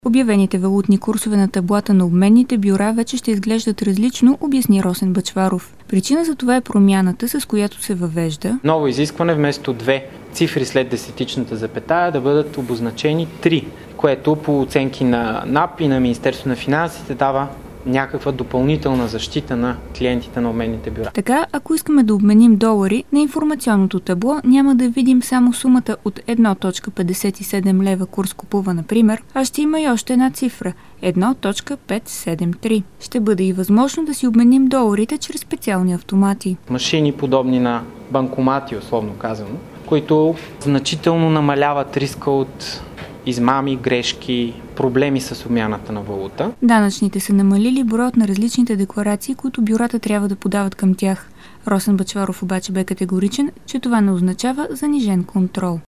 Обявените валутни курсове на таблата на обменните бюра вече ще изглеждат различно, обясни Росен Бъчваров. Причина за това е промяната, с която се въвежда ново изискване вместо 2 цифри след десетичната запетая да бъдат обозначени 3, което по оценки на НАП и на Министерство на финансите дава някаква допълнителна защита на клиентите на обменните бюра. Така, ако искаме да обменим долари, на информационното табло няма да видим само сумата от 1,57 лева курс купува, например, а ще има и още една цифра – 1,573. Ще бъде и възможно да си обменим доларите чрез специални автомати. Машини, подобни на банкомати, условно казано, които значително намаляват риска от измами, грешки, проблеми с обмяната на валута. Данъчните са намалили броят на различните декларации, които бюрата трябва да подават към тях. Росен Бъчваров обаче бе категоричен, че това не означава занижен контрол.